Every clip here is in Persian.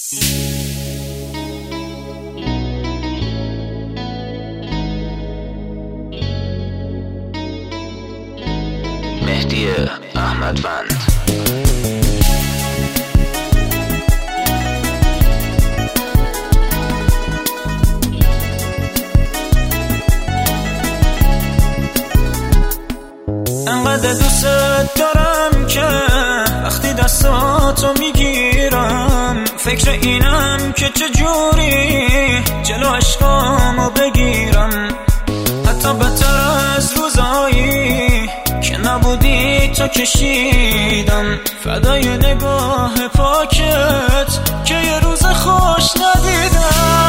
مهدی احمدوند. انقدر دوست دارم که وقتی دستاتو میگیرم فکر اینم که چجوری جلو عشقامو بگیرم. حتی بدتر از روزایی که نبودی تو کشیدم فدای نگاه پاکت که یه روز خوش ندیدم.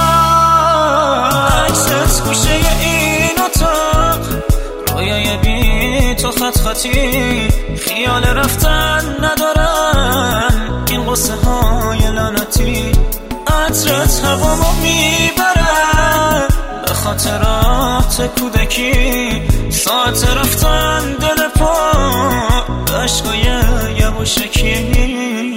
عکست گوشه این اتاق، رویای بی تو خط خطی، خیال رفتن ندارم این قصه های لعنتی. عطرت هوامو میبره به خاطرات کودکی، ساعت رفتن دل پا عشقای یواشکی.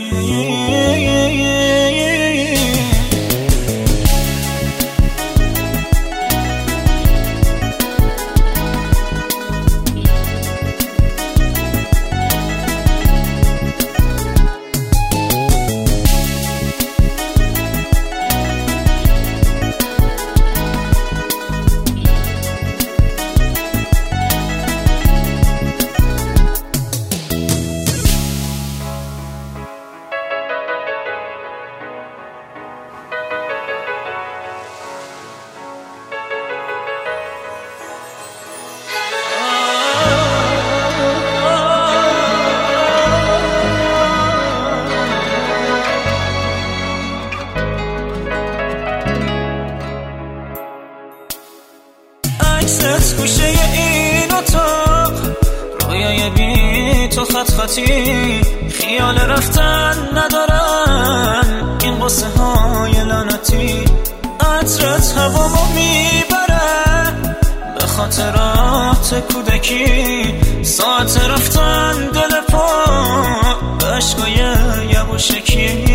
عکست گوشه این اتاق، رویای بی تو خط خطی، خیال رفتن ندارم این قصه های لعنتی. عطرت هوامو میبره به خاطرات کودکی، ساعت رفتن دل پا عشقای یواشکی.